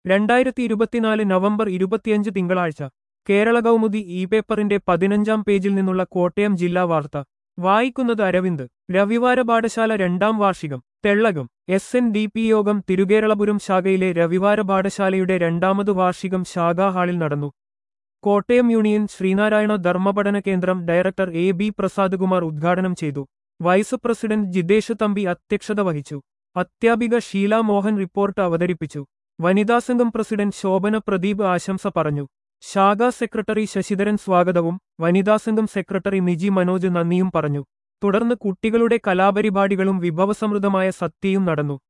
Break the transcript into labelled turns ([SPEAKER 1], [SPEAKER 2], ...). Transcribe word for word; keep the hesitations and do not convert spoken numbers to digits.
[SPEAKER 1] രണ്ടായിരത്തി ഇരുപത്തിനാല് നവംബർ ഇരുപത്തിയഞ്ച് തിങ്കളാഴ്ച കേരള കൗമുദി ഇ പേപ്പറിന്റെ പതിനഞ്ചാം പേജിൽ നിന്നുള്ള കോട്ടയം ജില്ലാ വാർത്ത വായിക്കുന്നത് അരവിന്ദ്. രവിവാര പാഠശാല രണ്ടാം വാർഷികം Thellakam. S N D P യോഗം തിരുകേരളപുരം ശാഖയിലെ രവിവാര പാഠശാലയുടെ രണ്ടാമത് വാർഷികം ശാഖാ ഹാളിൽ നടന്നു. കോട്ടയം യൂണിയൻ ശ്രീനാരായണ ധർമ്മപഠന കേന്ദ്രം ഡയറക്ടർ എ ബി പ്രസാദ്കുമാർ ഉദ്ഘാടനം ചെയ്തു. വൈസ് പ്രസിഡന്റ് ജിതേഷ് തമ്പി അധ്യക്ഷത വഹിച്ചു. അധ്യാപിക ഷീല മോഹൻ റിപ്പോർട്ട് അവതരിപ്പിച്ചു. വനിതാസംഘം പ്രസിഡന്റ് ശോഭന പ്രദീപ് ആശംസ പറഞ്ഞു. ശാഖാ സെക്രട്ടറി ശശിധരൻ സ്വാഗതവും വനിതാസംഘം സെക്രട്ടറി നിജി മനോജ് നന്ദിയും പറഞ്ഞു. തുടർന്ന് കുട്ടികളുടെ കലാപരിപാടികളും വിഭവസമൃദ്ധമായ സത്യയും നടന്നു.